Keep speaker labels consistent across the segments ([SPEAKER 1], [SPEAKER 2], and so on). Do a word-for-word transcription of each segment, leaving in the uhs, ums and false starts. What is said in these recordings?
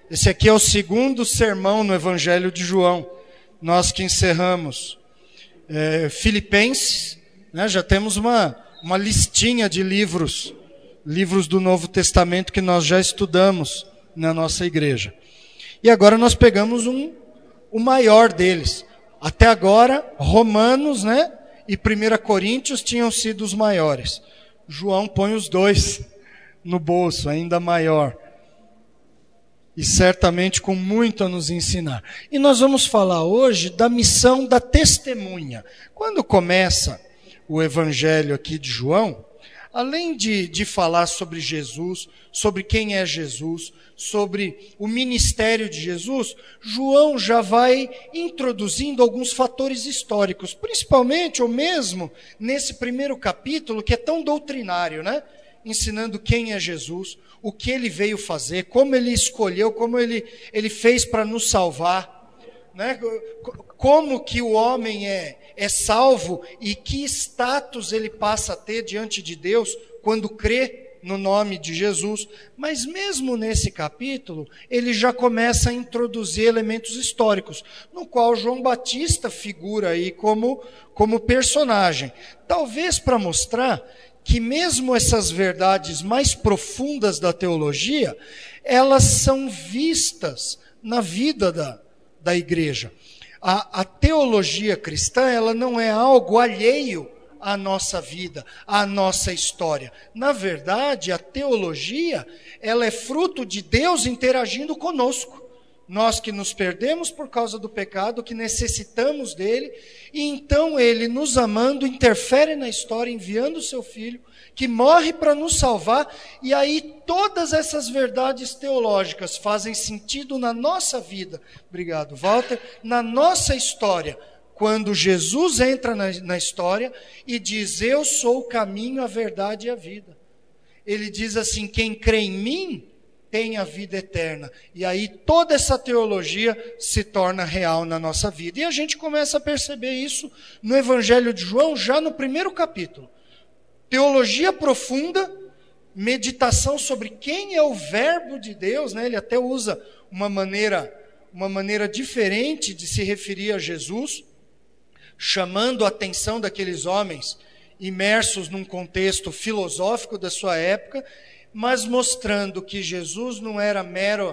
[SPEAKER 1] Esse aqui é o segundo sermão no Evangelho de João. Nós que encerramos é, Filipenses, né, já temos uma, uma listinha de livros, livros do Novo Testamento que nós já estudamos na nossa igreja. E agora nós pegamos um, o maior deles. Até agora, Romanos, né, e primeira Coríntios tinham sido os maiores. João põe os dois no bolso, ainda maior. E certamente com muito a nos ensinar. E nós vamos falar hoje da missão da testemunha. Quando começa o evangelho aqui de João, além de, de falar sobre Jesus, sobre quem é Jesus, sobre o ministério de Jesus, João já vai introduzindo alguns fatores históricos, principalmente, ou mesmo nesse primeiro capítulo, que é tão doutrinário, né? Ensinando quem é Jesus, o que ele veio fazer, como ele escolheu, como ele, ele fez para nos salvar, né? Como que o homem é, é salvo e que status ele passa a ter diante de Deus quando crê no nome de Jesus. Mas mesmo nesse capítulo, ele já começa a introduzir elementos históricos, no qual João Batista figura aí como, como personagem. Talvez para mostrar que mesmo essas verdades mais profundas da teologia, elas são vistas na vida da, da igreja. A, a teologia cristã, ela não é algo alheio à nossa vida, à nossa história. Na verdade, a teologia, ela é fruto de Deus interagindo conosco. Nós que nos perdemos por causa do pecado, que necessitamos dele, e então ele, nos amando, interfere na história, enviando o seu Filho, que morre para nos salvar, e aí todas essas verdades teológicas fazem sentido na nossa vida. Obrigado, Walter. Na nossa história, quando Jesus entra na, na história e diz: eu sou o caminho, a verdade e a vida. Ele diz assim: quem crê em mim tem a vida eterna. E aí toda essa teologia se torna real na nossa vida. E a gente começa a perceber isso no Evangelho de João, já no primeiro capítulo. Teologia profunda, meditação sobre quem é o verbo de Deus, né? Ele até usa uma maneira, uma maneira diferente de se referir a Jesus, chamando a atenção daqueles homens imersos num contexto filosófico da sua época, mas mostrando que Jesus não era mero,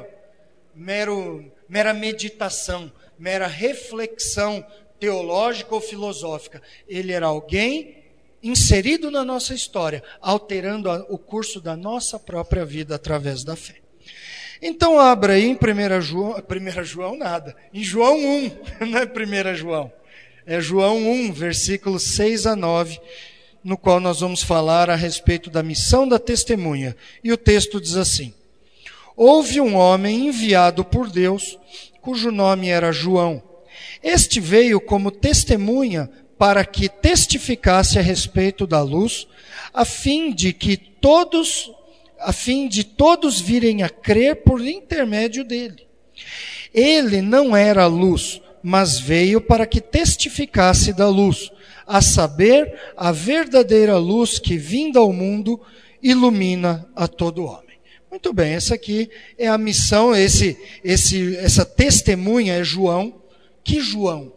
[SPEAKER 1] mero, mera meditação, mera reflexão teológica ou filosófica. Ele era alguém inserido na nossa história, alterando a, o curso da nossa própria vida através da fé. Então abra aí em primeira João, primeira João nada, em João um, não é primeira João, é João um, versículos seis a nove, no qual nós vamos falar a respeito da missão da testemunha. E o texto diz assim: houve um homem enviado por Deus, cujo nome era João. Este veio como testemunha para que testificasse a respeito da luz, a fim de que todos, a fim de todos virem a crer por intermédio dele. Ele não era a luz, mas veio para que testificasse da luz, a saber, a verdadeira luz que, vinda ao mundo, ilumina a todo homem. Muito bem, essa aqui é a missão, esse, esse, essa testemunha é João. Que João?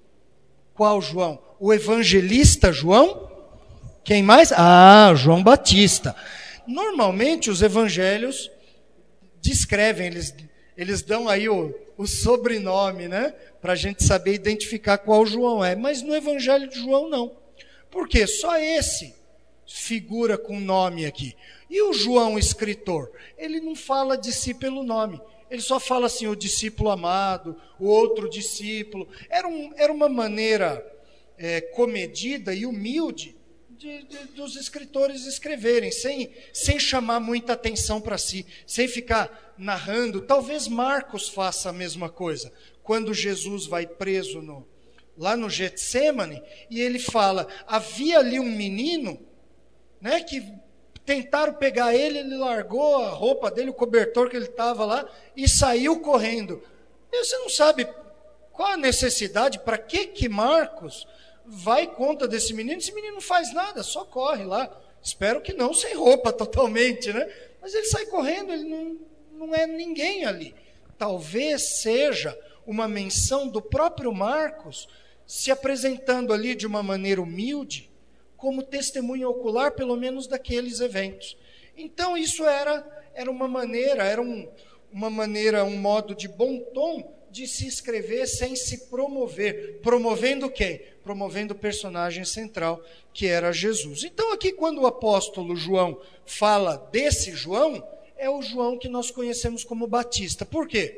[SPEAKER 1] Qual João? O evangelista João? Quem mais? Ah, João Batista. Normalmente os evangelhos descrevem, eles, eles dão aí o, o sobrenome, né? Para a gente saber identificar qual João é. Mas no Evangelho de João não. Por quê? Só esse figura com nome aqui. E o João, escritor, ele não fala de si pelo nome. Ele só fala assim, o discípulo amado, o outro discípulo. Era, um, era uma maneira é, comedida e humilde de, de, dos escritores escreverem, sem, sem chamar muita atenção para si, sem ficar narrando. Talvez Marcos faça a mesma coisa. Quando Jesus vai preso no, lá no Getsêmani, e ele fala, havia ali um menino, né, que tentaram pegar ele, ele largou a roupa dele, o cobertor que ele estava lá, e saiu correndo. E você não sabe qual a necessidade, para que que Marcos vai conta desse menino? Esse menino não faz nada, só corre lá. Espero que não sem roupa totalmente, né? Mas ele sai correndo, ele não, não é ninguém ali. talvez seja uma menção do próprio Marcos se apresentando ali de uma maneira humilde, como testemunha ocular, pelo menos daqueles eventos. Então isso era, era uma maneira, era um, uma maneira, um modo de bom tom de se escrever sem se promover. Promovendo quem? Promovendo o personagem central, que era Jesus. Então aqui quando o apóstolo João fala desse João, é o João que nós conhecemos como Batista. Por quê?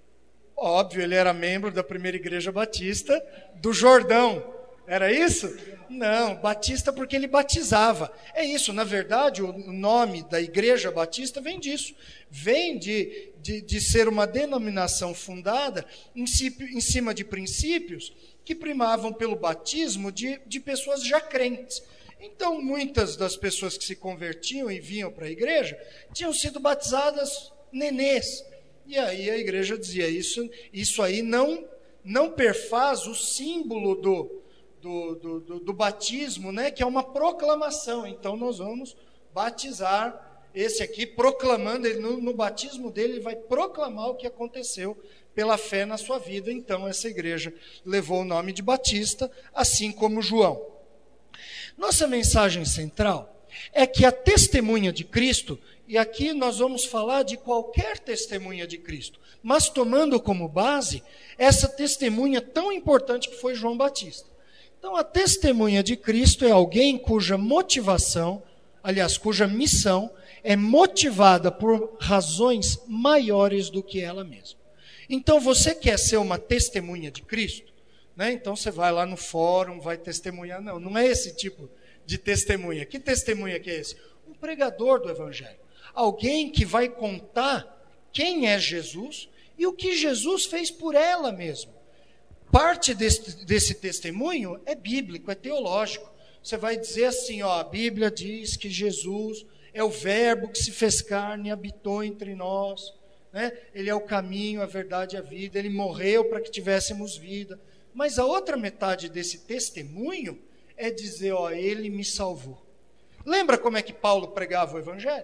[SPEAKER 1] Óbvio, ele era membro da primeira igreja batista do Jordão. Era isso? Não, Batista porque ele batizava. É isso, na verdade, o nome da igreja batista vem disso. Vem de, de, de ser uma denominação fundada em, si, em cima de princípios que primavam pelo batismo de, de pessoas já crentes. Então, muitas das pessoas que se convertiam e vinham para a igreja tinham sido batizadas nenês. E aí a igreja dizia, isso, isso aí não, não perfaz o símbolo do, do, do, do, do batismo, né, que é uma proclamação. Então nós vamos batizar esse aqui, proclamando, ele, no, no batismo dele, ele vai proclamar o que aconteceu pela fé na sua vida. Então essa igreja levou o nome de Batista, assim como João. Nossa mensagem central é que a testemunha de Cristo, e aqui nós vamos falar de qualquer testemunha de Cristo, mas tomando como base essa testemunha tão importante que foi João Batista. Então a testemunha de Cristo é alguém cuja motivação, aliás, cuja missão é motivada por razões maiores do que ela mesma. Então você quer ser uma testemunha de Cristo? Né? Então você vai lá no fórum, vai testemunhar. Não, não é esse tipo de testemunha. Que testemunha que é esse? Um pregador do Evangelho. Alguém que vai contar quem é Jesus e o que Jesus fez por ela mesmo. Parte desse, desse testemunho é bíblico, é teológico. Você vai dizer assim, ó, a Bíblia diz que Jesus é o verbo que se fez carne e habitou entre nós. Né? Ele é o caminho, a verdade e a vida. Ele morreu para que tivéssemos vida. Mas a outra metade desse testemunho é dizer, ó, ele me salvou. Lembra como é que Paulo pregava o Evangelho?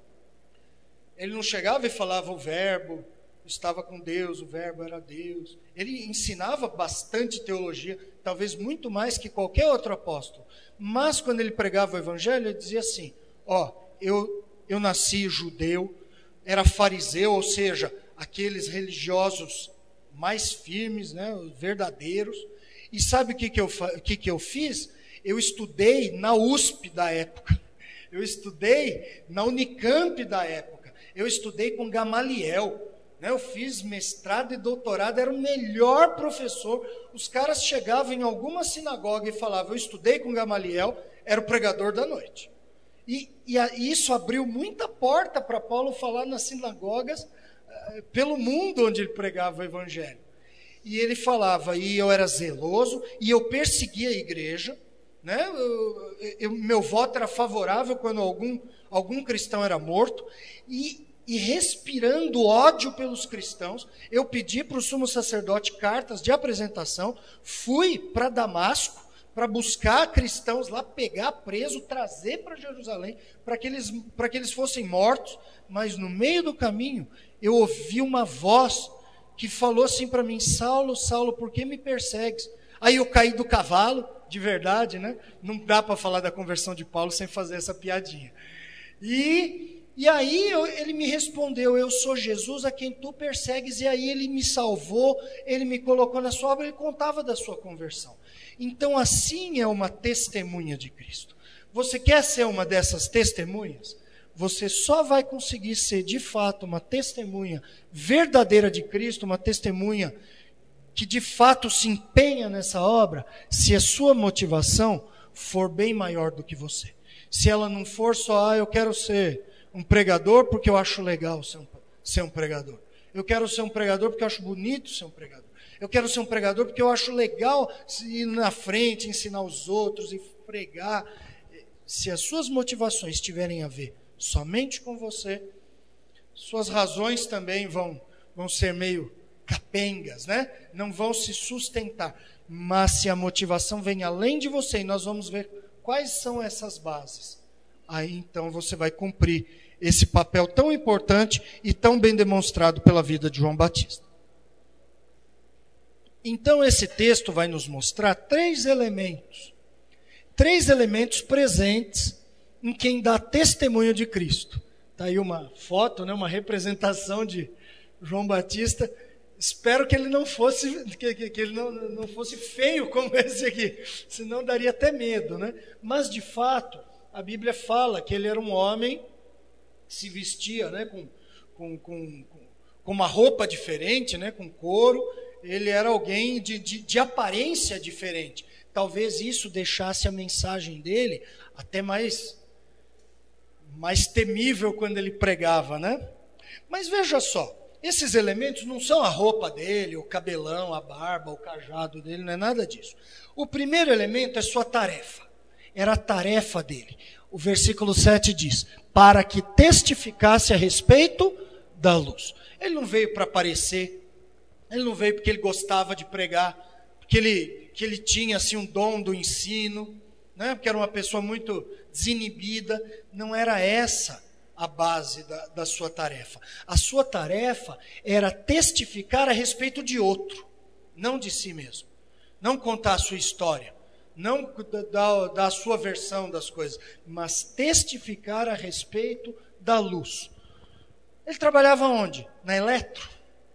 [SPEAKER 1] Ele não chegava e falava o verbo estava com Deus, o verbo era Deus. Ele ensinava bastante teologia, talvez muito mais que qualquer outro apóstolo. Mas quando ele pregava o Evangelho, ele dizia assim, ó, eu, eu nasci judeu, era fariseu, ou seja, aqueles religiosos mais firmes, né, verdadeiros. E sabe o que, que, eu, que, que eu fiz? Eu estudei na U S P da época, eu estudei na Unicamp da época, eu estudei com Gamaliel, né, eu fiz mestrado e doutorado, era o melhor professor. Os caras chegavam em alguma sinagoga e falavam, eu estudei com Gamaliel, era o pregador da noite. E, e, a, e isso abriu muita porta para Paulo falar nas sinagogas, uh, pelo mundo onde ele pregava o Evangelho. E ele falava, e eu era zeloso, e eu perseguia a igreja, né? eu, eu, meu voto era favorável quando algum, algum cristão era morto, e, e respirando ódio pelos cristãos, eu pedi para o sumo sacerdote cartas de apresentação, fui para Damasco, para buscar cristãos lá, pegar preso, trazer para Jerusalém, para que eles, para que eles fossem mortos. Mas no meio do caminho, eu ouvi uma voz que falou assim para mim, Saulo, Saulo, por que me persegues? Aí eu caí do cavalo, de verdade, né? Não dá para falar da conversão de Paulo sem fazer essa piadinha. E, e aí eu, ele me respondeu, eu sou Jesus a quem tu persegues, e aí ele me salvou, ele me colocou na sua obra, ele contava da sua conversão. Então assim é uma testemunha de Cristo. Você quer ser uma dessas testemunhas? Você só vai conseguir ser de fato uma testemunha verdadeira de Cristo, uma testemunha que de fato se empenha nessa obra, se a sua motivação for bem maior do que você. Se ela não for só, ah, eu quero ser um pregador porque eu acho legal ser um, ser um pregador. Eu quero ser um pregador porque eu acho bonito ser um pregador. Eu quero ser um pregador porque eu acho legal ir na frente, ensinar os outros e pregar. Se as suas motivações tiverem a ver somente com você, suas razões também vão, vão ser meio capengas, né? Não vão se sustentar. Mas se a motivação vem além de você, e nós vamos ver quais são essas bases, aí então você vai cumprir esse papel tão importante e tão bem demonstrado pela vida de João Batista. Então esse texto vai nos mostrar três elementos, três elementos presentes em quem dá testemunho de Cristo. Está aí uma foto, né, uma representação de João Batista. Espero que ele não fosse, que, que, que ele não, não fosse feio como esse aqui, senão daria até medo, né? Mas de fato, a Bíblia fala que ele era um homem que se vestia, né, com, com, com, com uma roupa diferente, né, com couro. Ele era alguém de, de, de aparência diferente. Talvez isso deixasse a mensagem dele até mais, mais temível quando ele pregava, né? Mas veja só, esses elementos não são a roupa dele, o cabelão, a barba, o cajado dele, não é nada disso. O primeiro elemento é sua tarefa. Era a tarefa dele. O versículo sete diz, para que testificasse a respeito da luz. Ele não veio para aparecer, ele não veio porque ele gostava de pregar, porque ele, que ele tinha assim, um dom do ensino, né? Porque era uma pessoa muito desinibida. Não era essa a base da, da sua tarefa. A sua tarefa era testificar a respeito de outro, não de si mesmo. Não contar a sua história, não dar da, a sua versão das coisas, mas testificar a respeito da luz. Ele trabalhava onde? Na Eletro?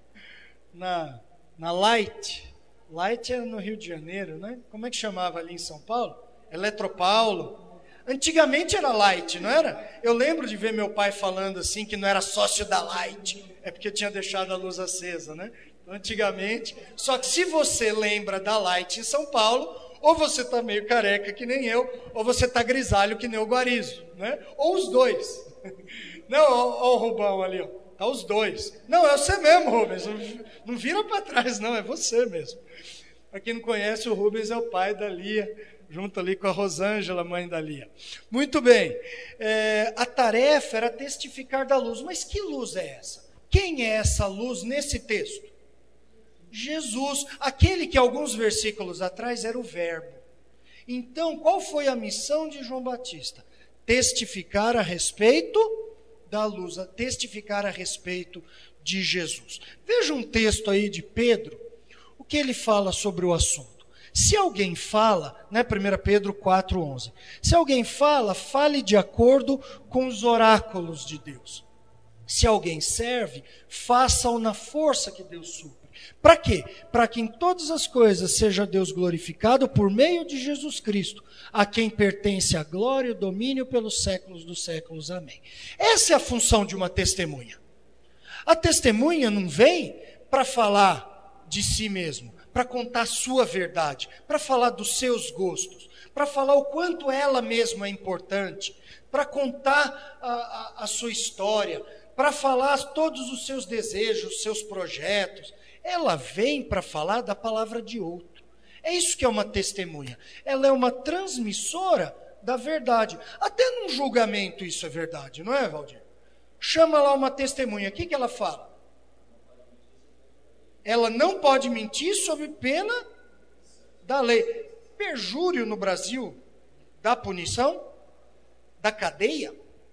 [SPEAKER 1] Na, na Light? Light era no Rio de Janeiro, né? Como é que chamava ali em São Paulo? Eletropaulo. Antigamente era Light, não era? Eu lembro de ver meu pai falando assim, que não era sócio da Light, é porque tinha deixado a luz acesa, né? Antigamente, só que se você lembra da Light em São Paulo, ou você está meio careca que nem eu, ou você está grisalho que nem o Guarizo, né? Ou os dois. Não, ó, ó o Rubão ali, ó. Tá os dois. Não, é você mesmo, Rubens. Não vira para trás, não, é você mesmo. Para quem não conhece, o Rubens é o pai da Lia, junto ali com a Rosângela, mãe da Lia. Muito bem. É, a tarefa era testificar da luz. Mas que luz é essa? Quem é essa luz nesse texto? Jesus, aquele que alguns versículos atrás era o Verbo. Então, qual foi a missão de João Batista? Testificar a respeito da luz, a testificar a respeito de Jesus. Veja um texto aí de Pedro, o que ele fala sobre o assunto. Se alguém fala, né, primeira Pedro quatro, onze, se alguém fala, fale de acordo com os oráculos de Deus. Se alguém serve, faça-o na força que Deus supre. Para quê? Para que em todas as coisas seja Deus glorificado por meio de Jesus Cristo, a quem pertence a glória e o domínio pelos séculos dos séculos. Amém. Essa é a função de uma testemunha. A testemunha não vem para falar de si mesmo, para contar a sua verdade, para falar dos seus gostos, para falar o quanto ela mesma é importante, para contar a, a, a sua história, para falar todos os seus desejos, os seus projetos. Ela vem para falar da palavra de outro. É isso que é uma testemunha. Ela é uma transmissora da verdade. Até num julgamento isso é verdade, não é, Valdir? Chama lá uma testemunha, o que, que ela fala? Ela não pode mentir sob pena da lei. Perjúrio no Brasil dá punição? Da cadeia?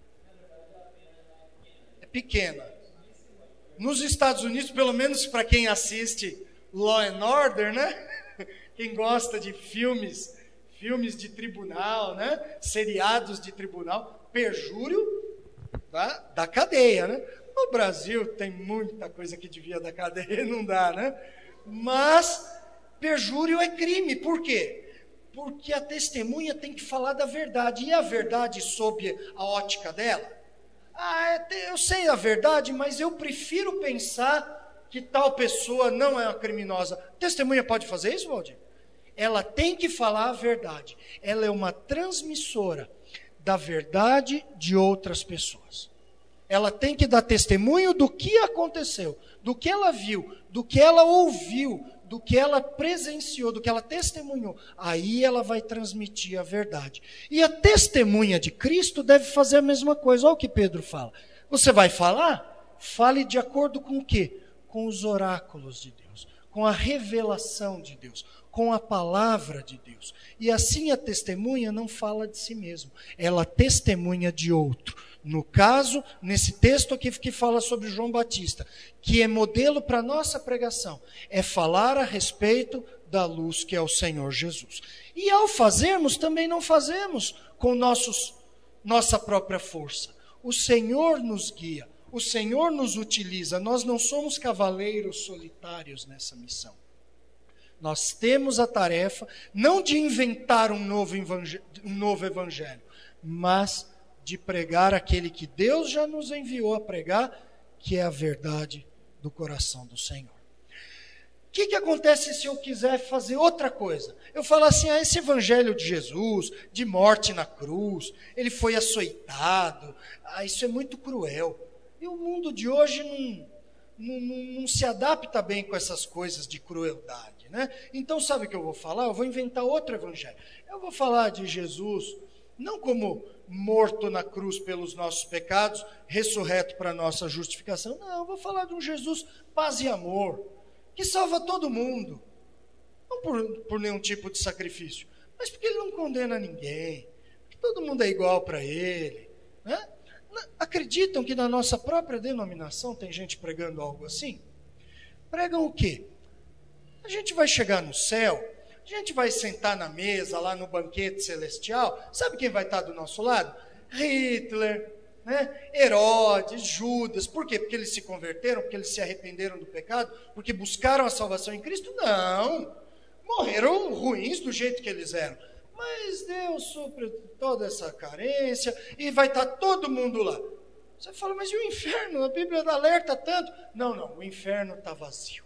[SPEAKER 1] É pequena. Nos Estados Unidos, pelo menos para quem assiste Law and Order, né? Quem gosta de filmes, filmes de tribunal, né? Seriados de tribunal, perjúrio da, da cadeia, né? No Brasil tem muita coisa que devia da cadeia e não dá, né? Mas perjúrio é crime. Por quê? Porque a testemunha tem que falar da verdade. E a verdade sob a ótica dela? Ah, eu sei a verdade, mas eu prefiro pensar que tal pessoa não é uma criminosa. Testemunha pode fazer isso, Valdir? Ela tem que falar a verdade. Ela é uma transmissora da verdade de outras pessoas. Ela tem que dar testemunho do que aconteceu, do que ela viu, do que ela ouviu, do que ela presenciou, do que ela testemunhou. Aí ela vai transmitir a verdade. E a testemunha de Cristo deve fazer a mesma coisa. Olha o que Pedro fala. Você vai falar? Fale de acordo com o quê? Com os oráculos de Deus, com a revelação de Deus, com a palavra de Deus. E assim a testemunha não fala de si mesmo, ela testemunha de outro. No caso, nesse texto aqui que fala sobre João Batista, que é modelo para a nossa pregação, é falar a respeito da luz que é o Senhor Jesus. E ao fazermos, também não fazemos com nossos, nossa própria força. O Senhor nos guia, o Senhor nos utiliza, nós não somos cavaleiros solitários nessa missão. Nós temos a tarefa, não de inventar um novo evangelho, um novo evangelho, mas de pregar aquele que Deus já nos enviou a pregar, que é a verdade do coração do Senhor. O que, que acontece se eu quiser fazer outra coisa? Eu falo assim, ah, esse evangelho de Jesus, de morte na cruz, ele foi açoitado, ah, isso é muito cruel. E o mundo de hoje não, não, não, não se adapta bem com essas coisas de crueldade, né? Então sabe o que eu vou falar? Eu vou inventar outro evangelho. Eu vou falar de Jesus, não como morto na cruz pelos nossos pecados, ressurreto para a nossa justificação. Não, eu vou falar de um Jesus paz e amor, que salva todo mundo. Não por, por nenhum tipo de sacrifício, mas porque ele não condena ninguém, porque todo mundo é igual para ele, né? Acreditam que na nossa própria denominação tem gente pregando algo assim? Pregam o quê? A gente vai chegar no céu, a gente vai sentar na mesa lá no banquete celestial, sabe quem vai estar do nosso lado? Hitler, né? Herodes, Judas. Por quê? Porque eles se converteram, porque eles se arrependeram do pecado, porque buscaram a salvação em Cristo? Não, morreram ruins do jeito que eles eram. Mas Deus supre toda essa carência e vai estar todo mundo lá. Você fala, mas e o inferno? A Bíblia alerta tanto. Não, não, o inferno está vazio.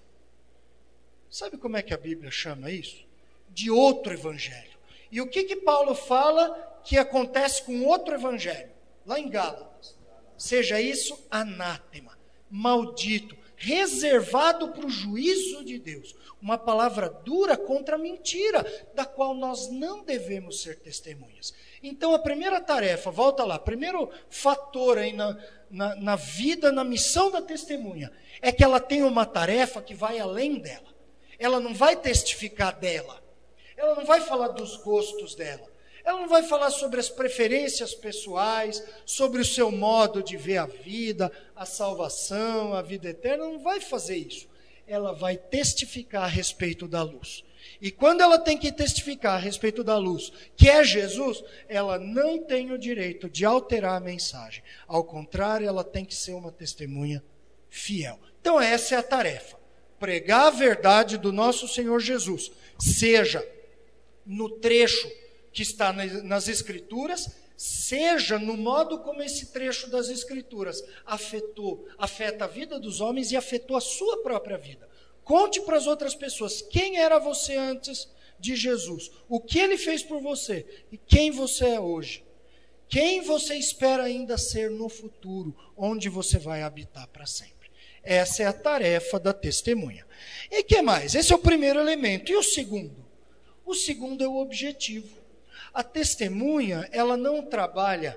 [SPEAKER 1] Sabe como é que a Bíblia chama isso? De outro evangelho. E o que que Paulo fala que acontece com outro evangelho? Lá em Gálatas. Seja isso anátema, maldito, reservado para o juízo de Deus. Uma palavra dura contra a mentira, da qual nós não devemos ser testemunhas. Então a primeira tarefa, volta lá, primeiro fator aí na, na, na vida, na missão da testemunha, é que ela tem uma tarefa que vai além dela. Ela não vai testificar dela, ela não vai falar dos gostos dela, ela não vai falar sobre as preferências pessoais, sobre o seu modo de ver a vida, a salvação, a vida eterna, não vai fazer isso. Ela vai testificar a respeito da luz. E quando ela tem que testificar a respeito da luz, que é Jesus, ela não tem o direito de alterar a mensagem. Ao contrário, ela tem que ser uma testemunha fiel. Então essa é a tarefa. Pregar a verdade do nosso Senhor Jesus, seja no trecho que está nas Escrituras, seja no modo como esse trecho das Escrituras afetou, afeta a vida dos homens e afetou a sua própria vida. Conte para as outras pessoas quem era você antes de Jesus, o que ele fez por você e quem você é hoje. Quem você espera ainda ser no futuro, onde você vai habitar para sempre. Essa é a tarefa da testemunha. E o que mais? Esse é o primeiro elemento. E o segundo? O segundo é o objetivo. A testemunha, ela não trabalha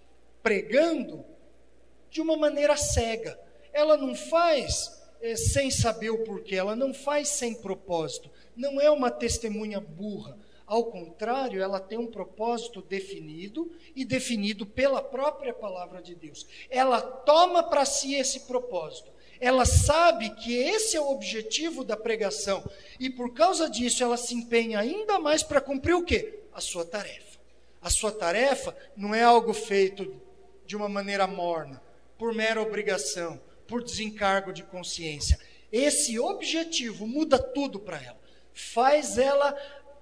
[SPEAKER 1] pregando de uma maneira cega. Ela não faz é, sem saber o porquê, ela não faz sem propósito. Não é uma testemunha burra. Ao contrário, ela tem um propósito definido e definido pela própria palavra de Deus. Ela toma para si esse propósito. Ela sabe que esse é o objetivo da pregação. E por causa disso, ela se empenha ainda mais para cumprir o quê? A sua tarefa. A sua tarefa não é algo feito de uma maneira morna, por mera obrigação, por desencargo de consciência. Esse objetivo muda tudo para ela. Faz ela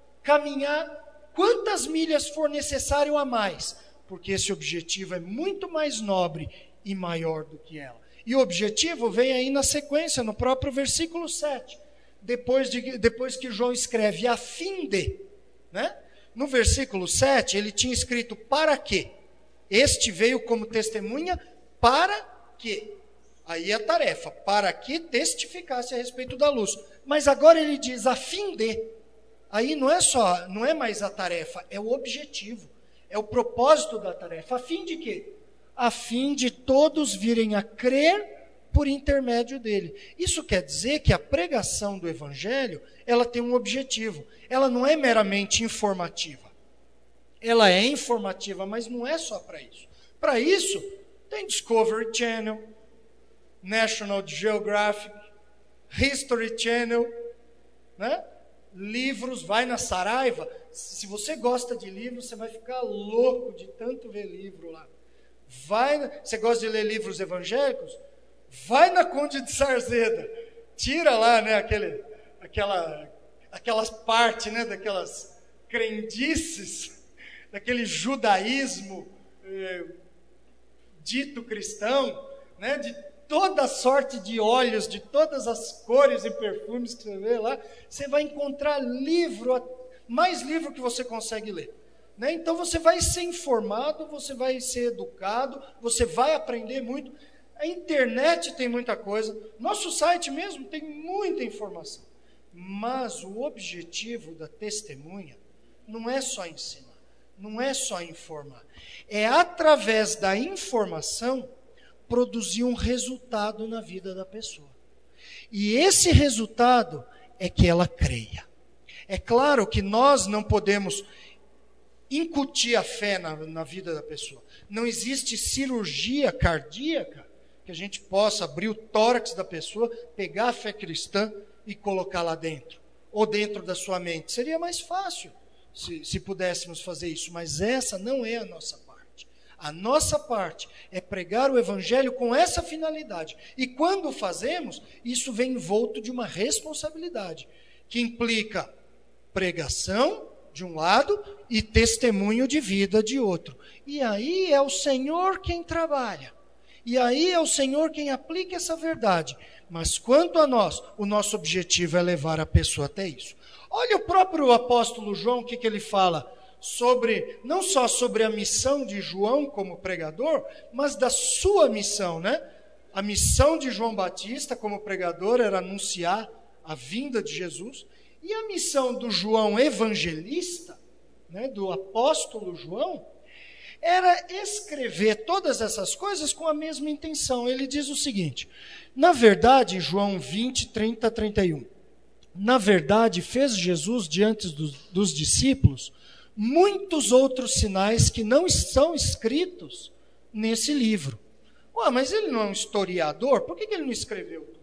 [SPEAKER 1] caminhar quantas milhas for necessário a mais, porque esse objetivo é muito mais nobre e maior do que ela. E o objetivo vem aí na sequência, no próprio versículo sete, depois, de, depois que João escreve a fim de, né? No versículo sete, ele tinha escrito para quê? Este veio como testemunha para quê? Aí a tarefa, para que testificasse a respeito da luz. Mas agora ele diz a fim de. Aí não é só, não é mais a tarefa, é o objetivo, é o propósito da tarefa. A fim de quê? A fim de todos virem a crer por intermédio dele. Isso quer dizer que a pregação do evangelho, ela tem um objetivo. Ela não é meramente informativa. Ela é informativa, mas não é só para isso. Para isso, Tem Discovery Channel, National Geographic, History Channel, né? Livros, vai na Saraiva. Se você gosta de livros, você vai ficar louco de tanto ver livro lá. Vai, você gosta de ler livros evangélicos? Vai na Conde de Sarzeda. Tira lá, né, aquele, aquela, aquelas partes, né, daquelas crendices, daquele judaísmo eh, dito cristão, né, de toda sorte de óleos, de todas as cores e perfumes que você vê lá. Você vai encontrar livro, mais livro que você consegue ler. Né? Então você vai ser informado, você vai ser educado, você vai aprender muito. A internet tem muita coisa, nosso site mesmo tem muita informação. Mas o objetivo da testemunha não é só ensinar, não é só informar. É através da informação produzir um resultado na vida da pessoa. E esse resultado é que ela creia. É claro que nós não podemos incutir a fé na, na vida da pessoa. Não existe cirurgia cardíaca que a gente possa abrir o tórax da pessoa, pegar a fé cristã e colocar lá dentro, ou dentro da sua mente. Seria mais fácil se, se pudéssemos fazer isso, mas essa não é a nossa parte. A nossa parte é pregar o evangelho com essa finalidade. E quando fazemos, isso vem envolto de uma responsabilidade, que implica pregação de um lado e testemunho de vida de outro. E aí é o Senhor quem trabalha. E aí é o Senhor quem aplica essa verdade. Mas quanto a nós, o nosso objetivo é levar a pessoa até isso. Olha o próprio apóstolo João, o que, que ele fala sobre, não só sobre a missão de João como pregador, mas da sua missão, né? A missão de João Batista como pregador era anunciar a vinda de Jesus. E a missão do João evangelista, né, do apóstolo João, era escrever todas essas coisas com a mesma intenção. Ele diz o seguinte, na verdade, João vinte, trinta, trinta e um, na verdade, fez Jesus diante dos, dos discípulos muitos outros sinais que não estão escritos nesse livro. Ué, mas ele não é um historiador? Por que, que ele não escreveu tudo?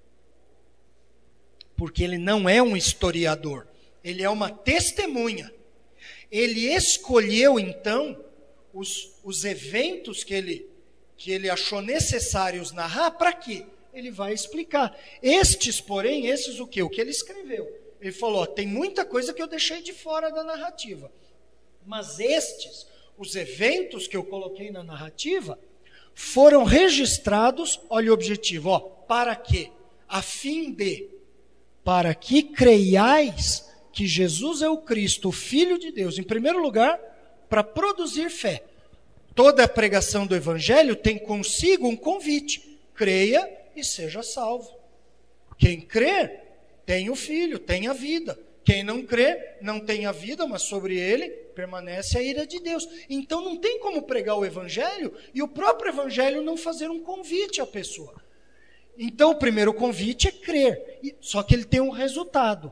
[SPEAKER 1] Porque ele não é um historiador, ele é uma testemunha. Ele escolheu, então, os, os eventos que ele, que ele achou necessários narrar, para quê? Ele vai explicar. Estes, porém, esses o quê? O que ele escreveu. Ele falou, ó, tem muita coisa que eu deixei de fora da narrativa. Mas estes, os eventos que eu coloquei na narrativa, foram registrados, olha o objetivo, ó, para quê? A fim de, para que creiais que Jesus é o Cristo, o Filho de Deus, em primeiro lugar, para produzir fé. Toda a pregação do Evangelho tem consigo um convite, creia e seja salvo. Quem crer, tem o Filho, tem a vida. Quem não crê, não tem a vida, mas sobre ele permanece a ira de Deus. Então não tem como pregar o Evangelho e o próprio Evangelho não fazer um convite à pessoa. Então o primeiro convite é crer, só que ele tem um resultado.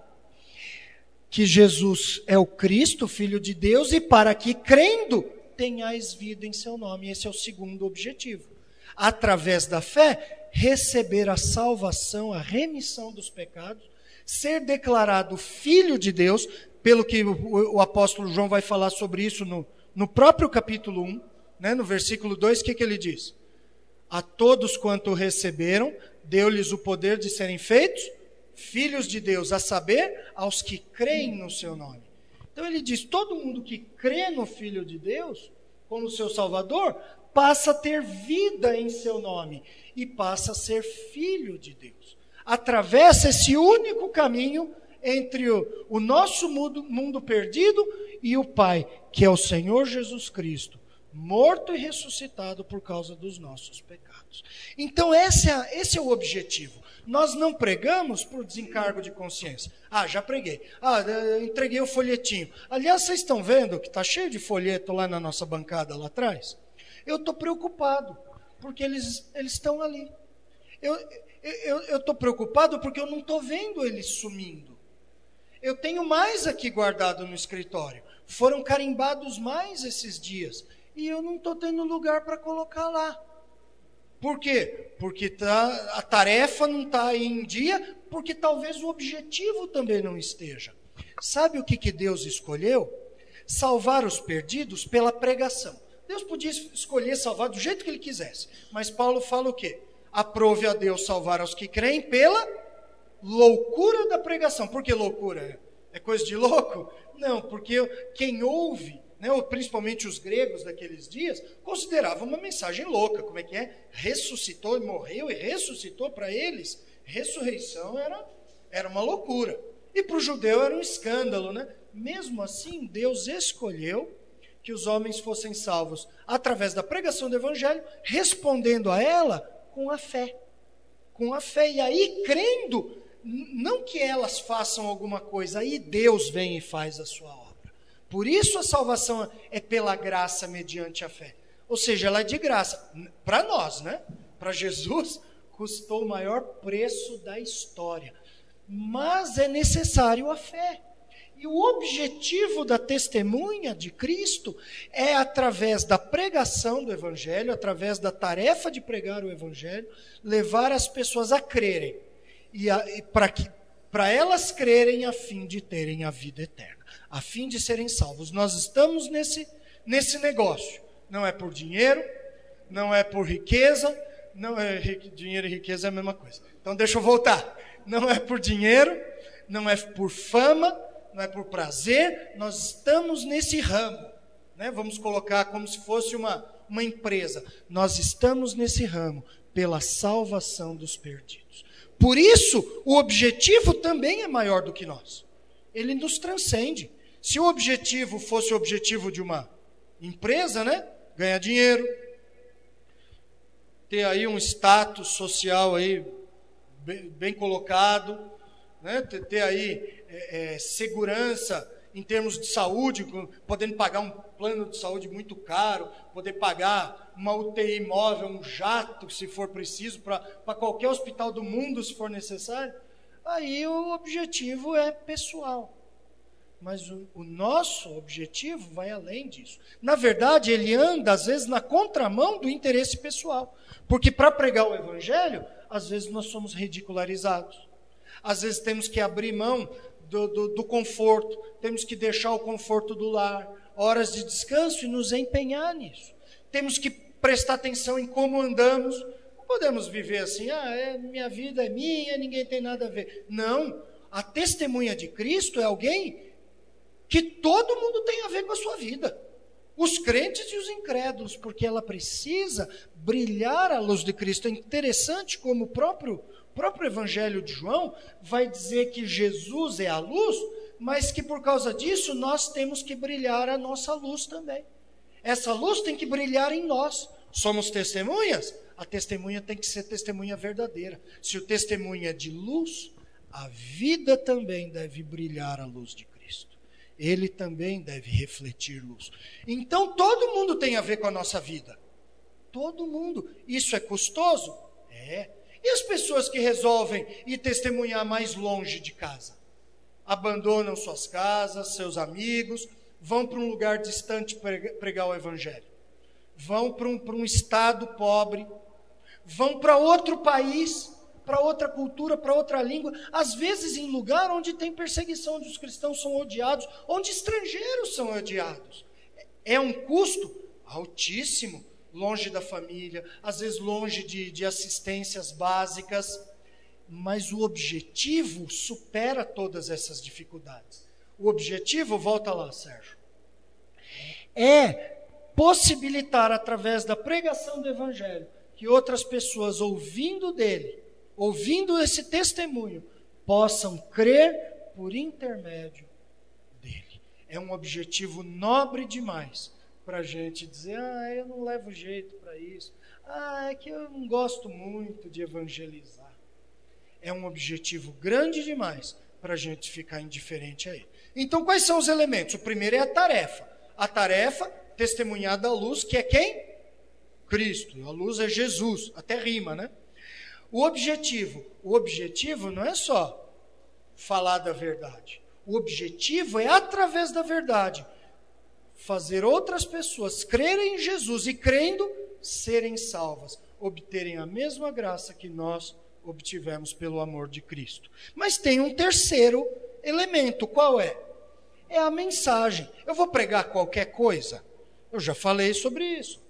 [SPEAKER 1] Que Jesus é o Cristo, Filho de Deus, e para que crendo tenhais vida em seu nome. Esse é o segundo objetivo. Através da fé, receber a salvação, a remissão dos pecados, ser declarado Filho de Deus, pelo que o, o apóstolo João vai falar sobre isso no, no próprio capítulo um, né, no versículo dois, o que, que ele diz? A todos quanto receberam, deu-lhes o poder de serem feitos filhos de Deus, a saber, aos que creem no seu nome. Então ele diz, todo mundo que crê no Filho de Deus, como seu Salvador, passa a ter vida em seu nome, e passa a ser filho de Deus. Atravessa esse único caminho entre o, o nosso mundo, mundo perdido e o Pai, que é o Senhor Jesus Cristo, morto e ressuscitado por causa dos nossos pecados. Então esse é, esse é o objetivo. Nós não pregamos por desencargo de consciência. Ah, já preguei. Ah, entreguei o folhetinho. Aliás, vocês estão vendo que está cheio de folheto lá na nossa bancada, lá atrás? Eu estou preocupado, porque eles, eles estão ali. Eu estou preocupado porque eu não estou vendo eles sumindo. Eu tenho mais aqui guardado no escritório. Foram carimbados mais esses dias. E eu não estou tendo lugar para colocar lá. Por quê? Porque tá, a tarefa não está em dia, porque talvez o objetivo também não esteja. Sabe o que, que Deus escolheu? Salvar os perdidos pela pregação. Deus podia escolher salvar do jeito que Ele quisesse. Mas Paulo fala o quê? Aprove a Deus salvar aos que creem pela loucura da pregação. Por que loucura? É coisa de louco? Não, porque quem ouve, né, principalmente os gregos daqueles dias, consideravam uma mensagem louca. Como é que é? Ressuscitou e morreu e ressuscitou. Para eles, ressurreição era, era uma loucura. E para o judeu era um escândalo, né? Mesmo assim, Deus escolheu que os homens fossem salvos através da pregação do evangelho, respondendo a ela com a fé. Com a fé. E aí, crendo, não que elas façam alguma coisa, aí Deus vem e faz a sua obra. Por isso a salvação é pela graça mediante a fé. Ou seja, ela é de graça. Para nós, né? Para Jesus, custou o maior preço da história. Mas é necessário a fé. E o objetivo da testemunha de Cristo é, através da pregação do Evangelho, através da tarefa de pregar o Evangelho, levar as pessoas a crerem. E, e para elas crerem a fim de terem a vida eterna, a fim de serem salvos. Nós estamos nesse, nesse negócio. Não é por dinheiro, não é por riqueza, não é, dinheiro e riqueza é a mesma coisa. Então deixa eu voltar. Não é por dinheiro, não é por fama, não é por prazer, nós estamos nesse ramo, né? Vamos colocar como se fosse uma, uma empresa. Nós estamos nesse ramo pela salvação dos perdidos. Por isso, o objetivo também é maior do que nós. Ele nos transcende. Se o objetivo fosse o objetivo de uma empresa, né? Ganhar dinheiro, ter aí um status social aí bem, bem colocado, né? ter, ter aí é, é, segurança em termos de saúde, podendo pagar um plano de saúde muito caro, poder pagar uma U T I móvel, um jato, se for preciso, para qualquer hospital do mundo, se for necessário, aí o objetivo é pessoal. Mas o, o nosso objetivo vai além disso. Na verdade, ele anda, às vezes, na contramão do interesse pessoal. Porque para pregar o Evangelho, às vezes nós somos ridicularizados. Às vezes temos que abrir mão do, do, do conforto, temos que deixar o conforto do lar, horas de descanso e nos empenhar nisso. Temos que prestar atenção em como andamos. Não podemos viver assim, ah, é, minha vida é minha, ninguém tem nada a ver. Não, a testemunha de Cristo é alguém que todo mundo tem a ver com a sua vida. Os crentes e os incrédulos, porque ela precisa brilhar a luz de Cristo. É interessante como o próprio, próprio Evangelho de João vai dizer que Jesus é a luz, mas que por causa disso nós temos que brilhar a nossa luz também. Essa luz tem que brilhar em nós. Somos testemunhas? A testemunha tem que ser testemunha verdadeira. Se o testemunho é de luz, a vida também deve brilhar a luz de Cristo. Ele também deve refletir luz. Então todo mundo tem a ver com a nossa vida. Todo mundo. Isso é custoso? É. E as pessoas que resolvem ir testemunhar mais longe de casa? Abandonam suas casas, seus amigos, vão para um lugar distante pregar o Evangelho. Vão para um, para um estado pobre, vão para outro país, para outra cultura, para outra língua, às vezes em lugar onde tem perseguição, onde os cristãos são odiados, onde estrangeiros são odiados. É um custo altíssimo, longe da família, às vezes longe de, de assistências básicas, mas o objetivo supera todas essas dificuldades. O objetivo, volta lá, Sérgio, é possibilitar através da pregação do Evangelho que outras pessoas ouvindo dele, ouvindo esse testemunho, possam crer por intermédio dele. É um objetivo nobre demais para a gente dizer, ah, eu não levo jeito para isso, ah, é que eu não gosto muito de evangelizar. É um objetivo grande demais para a gente ficar indiferente a ele. Então, quais são os elementos? O primeiro é a tarefa. A tarefa, testemunhar da luz, que é quem? Cristo. A luz é Jesus. Até rima, né? O objetivo. O objetivo não é só falar da verdade. O objetivo é, através da verdade, fazer outras pessoas crerem em Jesus e, crendo, serem salvas. obterem a mesma graça que nós obtivemos pelo amor de Cristo. Mas tem um terceiro elemento, qual é? É a mensagem. Eu vou pregar qualquer coisa? Eu já falei sobre isso.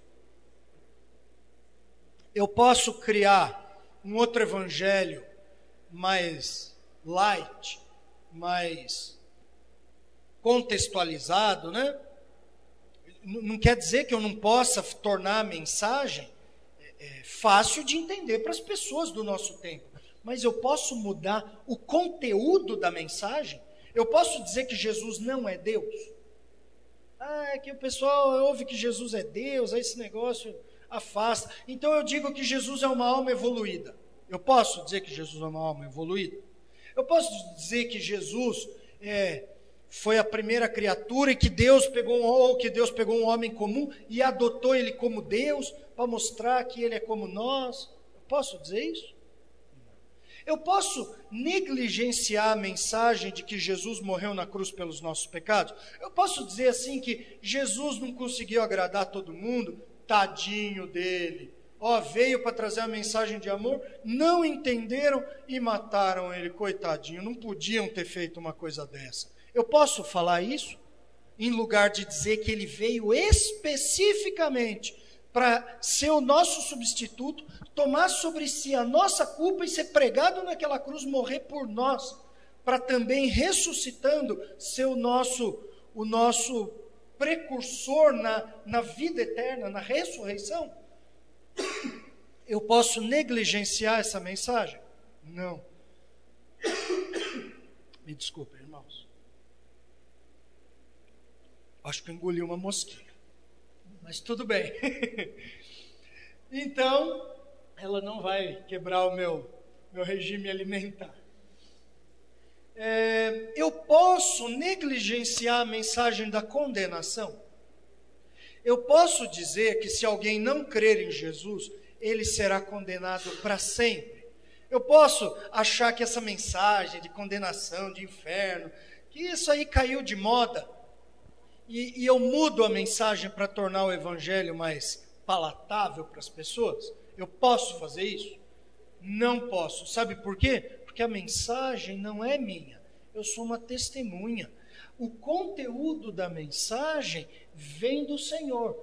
[SPEAKER 1] Eu posso criar um outro evangelho mais light, mais contextualizado, né? Não quer dizer que eu não possa tornar a mensagem é, fácil de entender para as pessoas do nosso tempo, mas eu posso mudar o conteúdo da mensagem. Eu posso dizer que Jesus não é Deus? Ah, é que o pessoal ouve que Jesus é Deus, aí esse negócio afasta. Então eu digo que Jesus é uma alma evoluída. Eu posso dizer que Jesus é uma alma evoluída? Eu posso dizer que Jesus é, foi a primeira criatura e que Deus pegou um, ou que Deus pegou um homem comum e adotou ele como Deus para mostrar que ele é como nós? Eu posso dizer isso? Eu posso negligenciar a mensagem de que Jesus morreu na cruz pelos nossos pecados? Eu posso dizer assim que Jesus não conseguiu agradar todo mundo? Tadinho dele. Ó, oh, veio para trazer a mensagem de amor, não entenderam e mataram ele, coitadinho. Não podiam ter feito uma coisa dessa. Eu posso falar isso? Em lugar de dizer que ele veio especificamente para ser o nosso substituto, tomar sobre si a nossa culpa e ser pregado naquela cruz, morrer por nós, para também ressuscitando ser o nosso, o nosso precursor na, na vida eterna, na ressurreição. Eu posso negligenciar essa mensagem? Não. Me desculpem, irmãos. Acho que eu engoli uma mosquinha. Mas tudo bem. Então, ela não vai quebrar o meu, meu regime alimentar. É, eu posso negligenciar a mensagem da condenação? Eu posso dizer que se alguém não crer em Jesus, ele será condenado para sempre. Eu posso achar que essa mensagem de condenação, de inferno, que isso aí caiu de moda, e, e eu mudo a mensagem para tornar o evangelho mais palatável para as pessoas? Eu posso fazer isso? Não posso. Sabe por quê? Porque a mensagem não é minha. Eu sou uma testemunha. O conteúdo da mensagem vem do Senhor.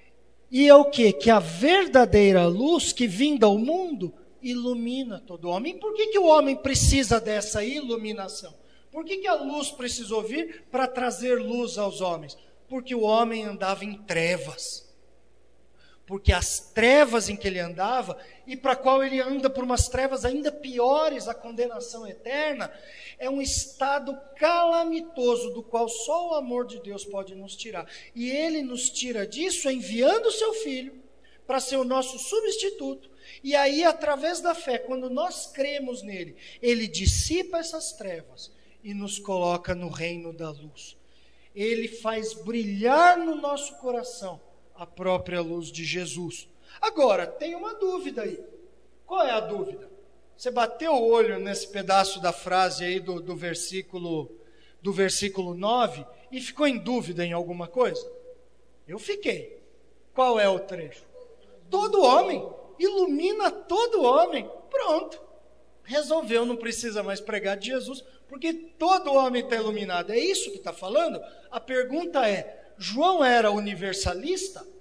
[SPEAKER 1] E é o quê? Que a verdadeira luz que vinda ao mundo ilumina todo homem. E por que, que o homem precisa dessa iluminação? Por que, que a luz precisou vir para trazer luz aos homens? Porque o homem andava em trevas. Porque as trevas em que ele andava, e para qual ele anda por umas trevas ainda piores, a condenação eterna, é um estado calamitoso do qual só o amor de Deus pode nos tirar. E ele nos tira disso enviando o seu Filho para ser o nosso substituto. E aí, através da fé, quando nós cremos nele, ele dissipa essas trevas e nos coloca no reino da luz. Ele faz brilhar no nosso coração a própria luz de Jesus. Agora, tem uma dúvida aí. Qual é a dúvida? Você bateu o olho nesse pedaço da frase aí do, do, versículo, do versículo nove e ficou em dúvida em alguma coisa? Eu fiquei. Qual é o trecho? Todo homem, ilumina todo homem. Pronto. Resolveu, não precisa mais pregar de Jesus, porque todo homem está iluminado. É isso que está falando? A pergunta é, João era universalista? O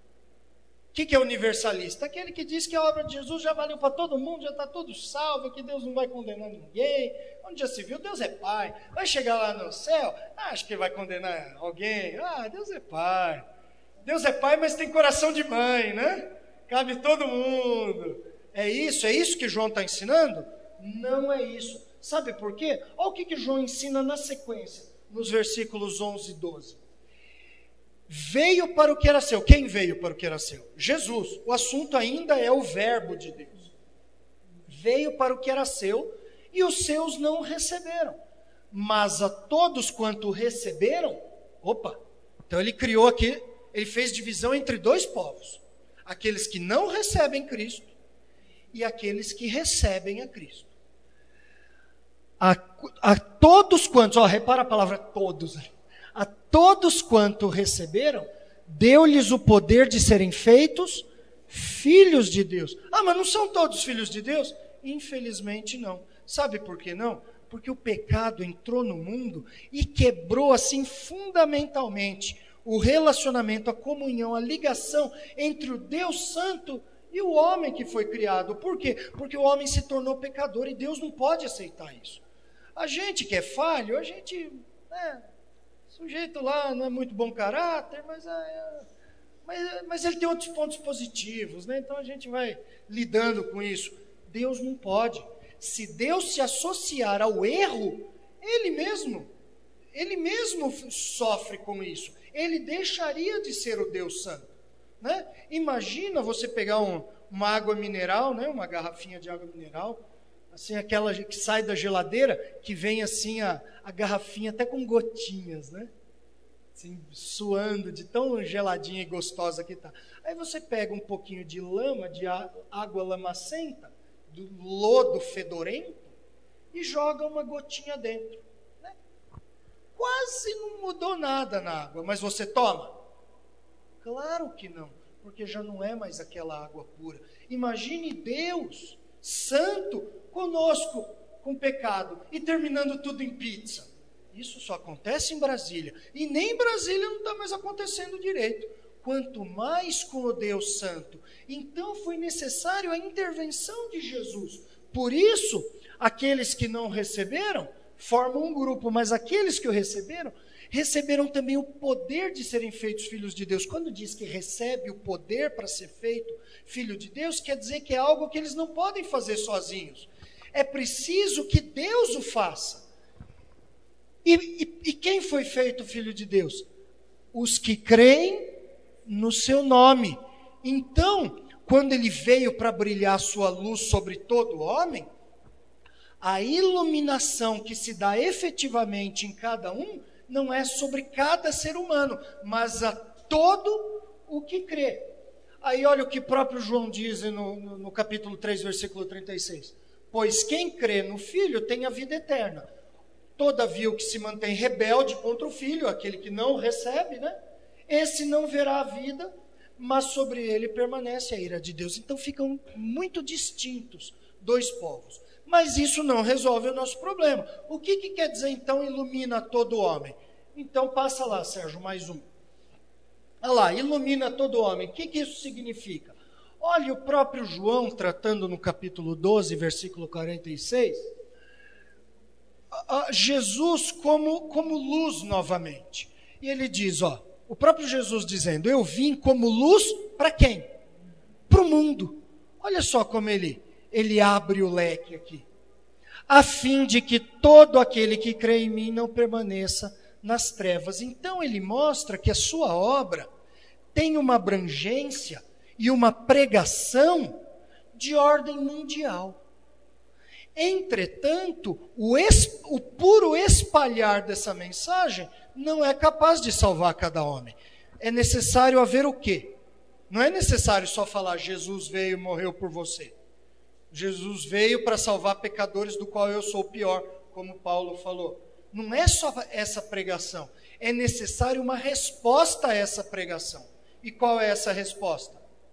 [SPEAKER 1] que, que é universalista? Aquele que diz que a obra de Jesus já valeu para todo mundo, já está todo salvo, que Deus não vai condenar ninguém. Onde já se viu, Deus é pai. Vai chegar lá no céu, ah, acho que vai condenar alguém. Ah, Deus é pai. Deus é pai, mas tem coração de mãe, né? Cabe todo mundo. É isso? É isso que João está ensinando? Não é isso. Sabe por quê? Olha o que, que João ensina na sequência, nos versículos onze e doze. Veio para o que era seu. Quem veio para o que era seu? Jesus. O assunto ainda é o verbo de Deus. Veio para o que era seu e os seus não o receberam. Mas a todos quanto receberam, opa, então ele criou aqui, ele fez divisão entre dois povos. Aqueles que não recebem Cristo e aqueles que recebem a Cristo. A, a todos quantos, ó, repara a palavra todos, a todos quanto receberam, deu-lhes o poder de serem feitos filhos de Deus. Ah, mas não são todos filhos de Deus? Infelizmente não. Sabe por que não? Porque o pecado entrou no mundo e quebrou assim fundamentalmente o relacionamento, a comunhão, a ligação entre o Deus Santo e o homem que foi criado. Por quê? Porque o homem se tornou pecador e Deus não pode aceitar isso. A gente que é falho, a gente, né, sujeito lá não é muito bom caráter, mas, é, mas, mas ele tem outros pontos positivos, né? Então a gente vai lidando com isso. Deus não pode. Se Deus se associar ao erro, Ele mesmo, Ele mesmo sofre com isso. Ele deixaria de ser o Deus Santo, né? Imagina você pegar um, uma água mineral, né? Uma garrafinha de água mineral, assim, aquela que sai da geladeira, que vem assim a, a garrafinha até com gotinhas, né? Assim, suando de tão geladinha e gostosa que está. Aí você pega um pouquinho de lama, de água lamacenta, do lodo fedorento, e joga uma gotinha dentro, né? Quase não mudou nada na água, mas você toma? Claro que não, porque já não é mais aquela água pura. Imagine Deus Santo conosco, com pecado, e terminando tudo em pizza. Isso só acontece em Brasília, e nem em Brasília não está mais acontecendo direito. Quanto mais com o Deus Santo. Então foi necessário a intervenção de Jesus. Por isso, aqueles que não receberam, formam um grupo, mas aqueles que o receberam, receberam também o poder de serem feitos filhos de Deus. Quando diz que recebe o poder para ser feito filho de Deus, quer dizer que é algo que eles não podem fazer sozinhos. É preciso que Deus o faça. E, e, e quem foi feito filho de Deus? Os que creem no seu nome. Então, quando ele veio para brilhar sua luz sobre todo homem, a iluminação que se dá efetivamente em cada um, não é sobre cada ser humano, mas a todo o que crê. Aí olha o que próprio João diz no, no, no capítulo três, versículo trinta e seis. Pois quem crê no Filho tem a vida eterna. Todavia o que se mantém rebelde contra o Filho, aquele que não recebe, né? Esse não verá a vida, mas sobre ele permanece a ira de Deus. Então ficam muito distintos dois povos. Mas isso não resolve o nosso problema. O que, que quer dizer então ilumina todo homem? Então passa lá, Sérgio, mais um. Olha lá, ilumina todo homem. O que, que isso significa? Olha o próprio João tratando no capítulo doze, versículo quarenta e seis, Jesus como, como luz novamente. E ele diz, ó, o próprio Jesus dizendo, eu vim como luz para quem? Para o mundo. Olha só como ele, ele abre o leque aqui. A fim de que todo aquele que crê em mim não permaneça nas trevas. Então ele mostra que a sua obra tem uma abrangência e uma pregação de ordem mundial. Entretanto, o, es, o puro espalhar dessa mensagem não é capaz de salvar cada homem. É necessário haver o quê? Não é necessário só falar, Jesus veio e morreu por você. Jesus veio para salvar pecadores, do qual eu sou o pior, como Paulo falou. Não é só essa pregação. É necessário uma resposta a essa pregação. E qual é essa resposta?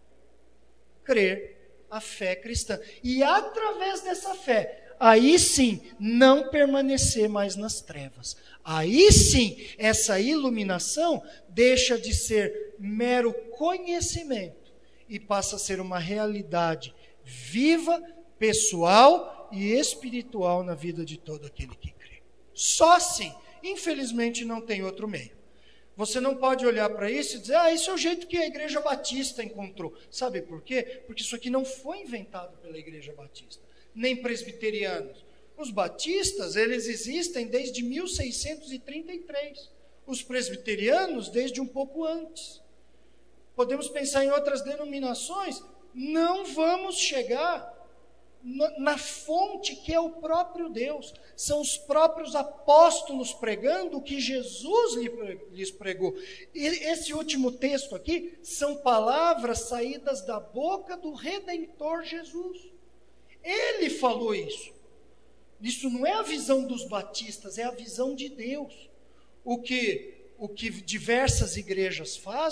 [SPEAKER 1] Crer a fé cristã. E através dessa fé, aí sim, não permanecer mais nas trevas. Aí sim, essa iluminação deixa de ser mero conhecimento e passa a ser uma realidade viva, pessoal e espiritual na vida de todo aquele que crê. Só assim. Infelizmente não tem outro meio. Você não pode olhar para isso e dizer, ah, esse é o jeito que a Igreja Batista encontrou. Sabe por quê? Porque isso aqui não foi inventado pela Igreja Batista, nem presbiterianos. Os batistas, eles existem desde mil seiscentos e trinta e três. Os presbiterianos, desde um pouco antes. Podemos pensar em outras denominações. Não vamos chegar na, na fonte que é o próprio Deus. São os próprios apóstolos pregando o que Jesus lhes pregou. E esse último texto aqui são palavras saídas da boca do Redentor Jesus. Ele falou isso. Isso não é a visão dos batistas, é a visão de Deus. O que, o que diversas igrejas fazem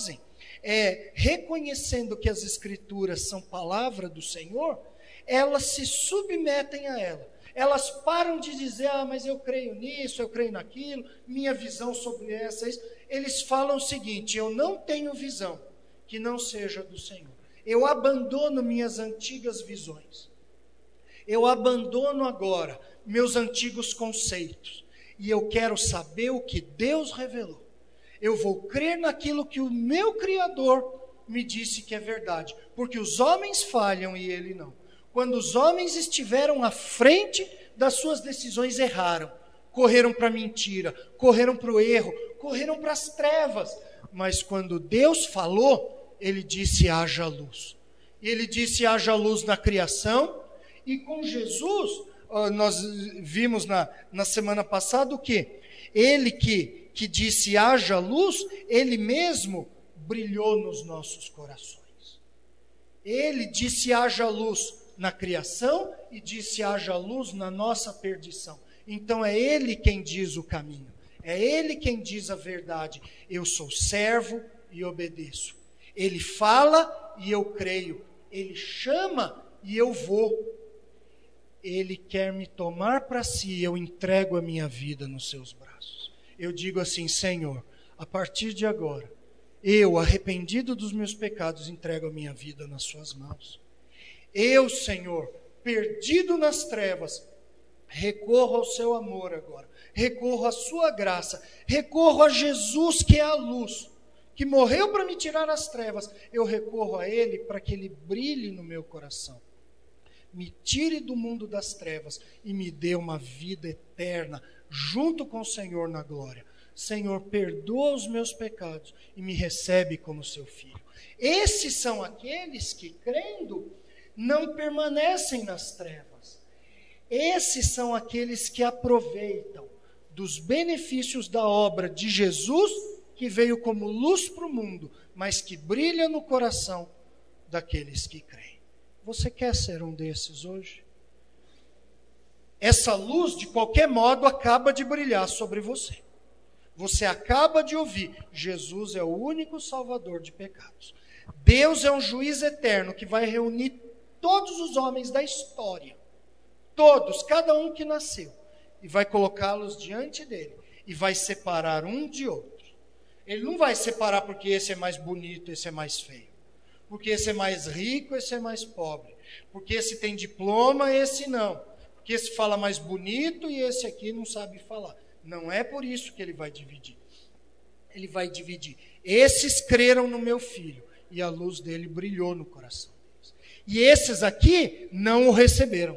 [SPEAKER 1] é, reconhecendo que as Escrituras são palavra do Senhor, elas se submetem a ela. Elas param de dizer, ah, mas eu creio nisso, eu creio naquilo, minha visão sobre essa, isso. Eles falam o seguinte, eu não tenho visão que não seja do Senhor. Eu abandono minhas antigas visões. Eu abandono agora meus antigos conceitos. E eu quero saber o que Deus revelou. Eu vou crer naquilo que o meu Criador me disse que é verdade. Porque os homens falham e ele não. Quando os homens estiveram à frente das suas decisões, erraram. Correram para a mentira, correram para o erro, correram para as trevas. Mas quando Deus falou, ele disse, haja luz. E ele disse, haja luz na criação. E com Jesus, nós vimos na, na semana passada o quê? Ele que... que disse haja luz, ele mesmo brilhou nos nossos corações. Ele disse haja luz na criação e disse haja luz na nossa perdição. Então é ele quem diz o caminho, é ele quem diz a verdade. Eu sou servo e obedeço. Ele fala e eu creio, ele chama e eu vou. Ele quer me tomar para si, eu entrego a minha vida nos seus braços. Eu digo assim, Senhor, a partir de agora, eu, arrependido dos meus pecados, entrego a minha vida nas suas mãos. Eu, Senhor, perdido nas trevas, recorro ao seu amor agora, recorro à sua graça, recorro a Jesus que é a luz, que morreu para me tirar as trevas. Eu recorro a Ele para que Ele brilhe no meu coração. Me tire do mundo das trevas e me dê uma vida eterna, junto com o Senhor na glória. Senhor, perdoa os meus pecados e me recebe como seu filho. Esses são aqueles que, crendo, não permanecem nas trevas. Esses são aqueles que aproveitam dos benefícios da obra de Jesus, que veio como luz para o mundo, mas que brilha no coração daqueles que creem. Você quer ser um desses hoje? Essa luz, de qualquer modo, acaba de brilhar sobre você. Você acaba de ouvir, Jesus é o único salvador de pecados. Deus é um juiz eterno que vai reunir todos os homens da história. Todos, cada um que nasceu. E vai colocá-los diante dele. E vai separar um de outro. Ele não vai separar porque esse é mais bonito, esse é mais feio. Porque esse é mais rico, esse é mais pobre. Porque esse tem diploma, esse não. Porque esse fala mais bonito e esse aqui não sabe falar. Não é por isso que ele vai dividir. Ele vai dividir. Esses creram no meu filho e a luz dele brilhou no coração deles. E esses aqui não o receberam.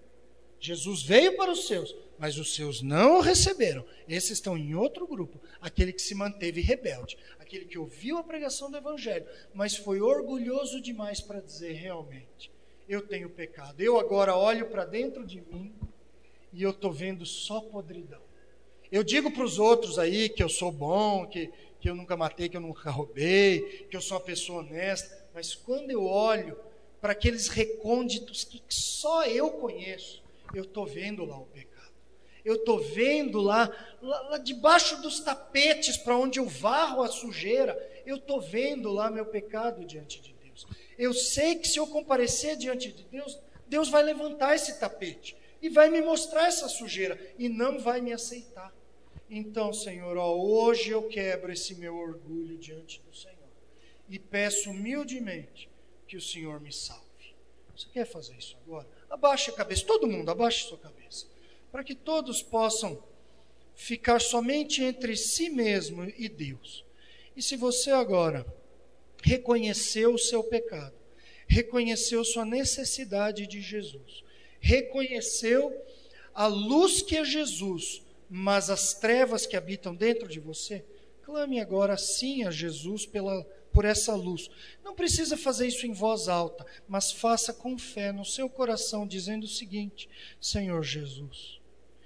[SPEAKER 1] Jesus veio para os seus, mas os seus não o receberam. Esses estão em outro grupo. Aquele que se manteve rebelde. Aquele que ouviu a pregação do Evangelho, mas foi orgulhoso demais para dizer realmente, eu tenho pecado. Eu agora olho para dentro de mim e eu estou vendo só podridão. Eu digo para os outros aí que eu sou bom, que, que eu nunca matei, que eu nunca roubei, que eu sou uma pessoa honesta, mas quando eu olho para aqueles recônditos que só eu conheço, eu estou vendo lá o pecado. Eu estou vendo lá, lá, lá debaixo dos tapetes para onde eu varro a sujeira, eu estou vendo lá meu pecado diante de Deus. Eu sei que se eu comparecer diante de Deus, Deus vai levantar esse tapete e vai me mostrar essa sujeira e não vai me aceitar. Então, Senhor, ó, hoje eu quebro esse meu orgulho diante do Senhor e peço humildemente que o Senhor me salve. Você quer fazer isso agora? Abaixe a cabeça, todo mundo, abaixe a sua cabeça, para que todos possam ficar somente entre si mesmo e Deus. E se você agora reconheceu o seu pecado, reconheceu sua necessidade de Jesus, reconheceu a luz que é Jesus, mas as trevas que habitam dentro de você, clame agora sim a Jesus pela, por essa luz. Não precisa fazer isso em voz alta, mas faça com fé no seu coração, dizendo o seguinte: Senhor Jesus,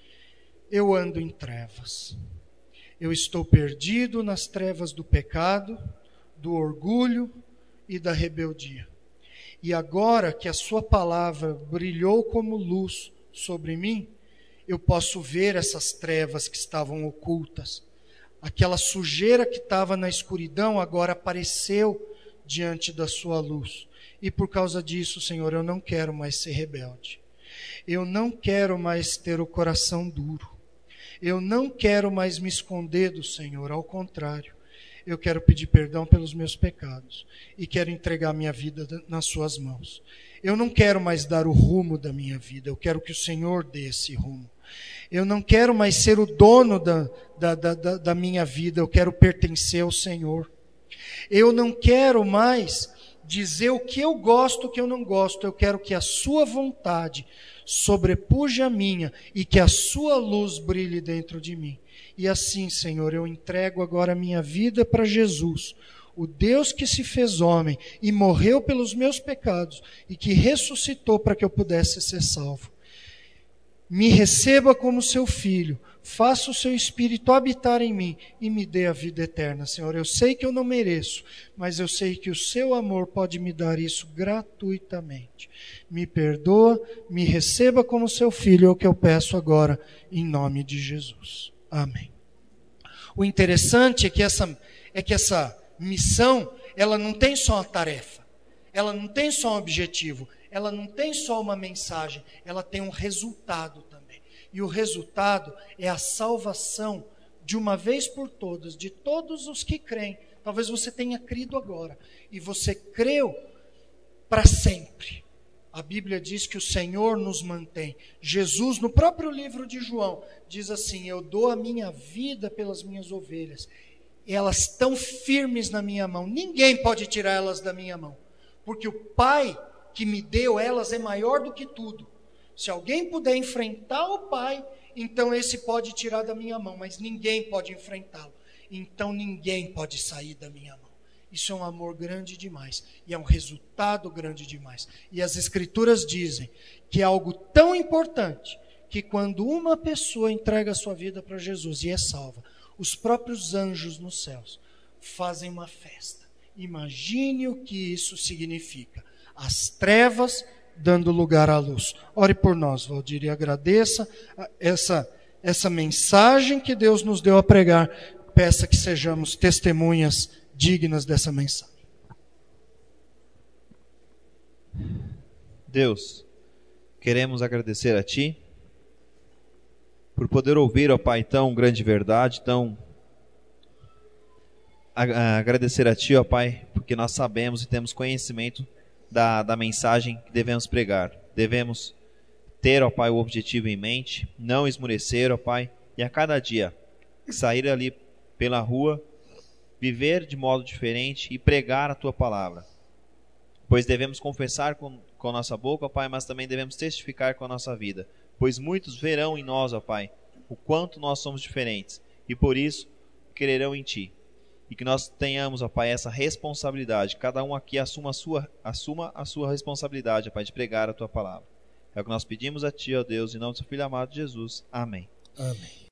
[SPEAKER 1] eu ando em trevas, eu estou perdido nas trevas do pecado, do orgulho e da rebeldia. E agora que a sua palavra brilhou como luz sobre mim, eu posso ver essas trevas que estavam ocultas. Aquela sujeira que estava na escuridão agora apareceu diante da sua luz. E por causa disso, Senhor, eu não quero mais ser rebelde. Eu não quero mais ter o coração duro. Eu não quero mais me esconder do Senhor. Ao contrário, eu quero pedir perdão pelos meus pecados e quero entregar minha vida nas suas mãos. Eu não quero mais dar o rumo da minha vida. Eu quero que o Senhor dê esse rumo. Eu não quero mais ser o dono da, da, da, da minha vida. Eu quero pertencer ao Senhor. Eu não quero mais dizer o que eu gosto, o que eu não gosto. Eu quero que a sua vontade sobrepuje a minha e que a sua luz brilhe dentro de mim. E assim, Senhor, eu entrego agora a minha vida para Jesus, o Deus que se fez homem e morreu pelos meus pecados e que ressuscitou para que eu pudesse ser salvo. Me receba como seu filho, faça o seu Espírito habitar em mim e me dê a vida eterna, Senhor. Eu sei que eu não mereço, mas eu sei que o seu amor pode me dar isso gratuitamente. Me perdoa, me receba como seu filho, é o que eu peço agora, em nome de Jesus. Amém. O interessante é que essa, é que essa missão, ela não tem só uma tarefa, ela não tem só um objetivo, ela não tem só uma mensagem, ela tem um resultado também. E o resultado é a salvação de uma vez por todas, de todos os que creem. Talvez você tenha crido agora, e você creu para sempre. A Bíblia diz que o Senhor nos mantém. Jesus, no próprio livro de João, diz assim: eu dou a minha vida pelas minhas ovelhas. Elas estão firmes na minha mão. Ninguém pode tirar elas da minha mão. Porque o Pai que me deu elas é maior do que tudo. Se alguém puder enfrentar o Pai, então esse pode tirar da minha mão. Mas ninguém pode enfrentá-lo. Então ninguém pode sair da minha mão. Isso é um amor grande demais, e é um resultado grande demais. E as Escrituras dizem que é algo tão importante, que quando uma pessoa entrega a sua vida para Jesus e é salva, os próprios anjos nos céus fazem uma festa. Imagine o que isso significa. As trevas dando lugar à luz. Ore por nós, Valdir, e agradeça essa, essa mensagem que Deus nos deu a pregar. Peça que sejamos testemunhas dignas dessa mensagem.
[SPEAKER 2] Deus, queremos agradecer a Ti por poder ouvir, ó Pai, tão grande verdade, tão agradecer a Ti, ó Pai, porque nós sabemos e temos conhecimento da, da mensagem que devemos pregar. Devemos ter, ó Pai, o objetivo em mente, não esmorecer, ó Pai, e a cada dia sair ali pela rua, viver de modo diferente e pregar a Tua palavra. Pois devemos confessar com, com a nossa boca, ó Pai, mas também devemos testificar com a nossa vida. Pois muitos verão em nós, ó Pai, o quanto nós somos diferentes, e por isso crerão em Ti. E que nós tenhamos, ó Pai, essa responsabilidade. Cada um aqui assuma a sua, assuma a sua responsabilidade, ó Pai, de pregar a Tua palavra. É o que nós pedimos a Ti, ó Deus, em nome do Seu Filho amado Jesus. Amém.
[SPEAKER 1] Amém.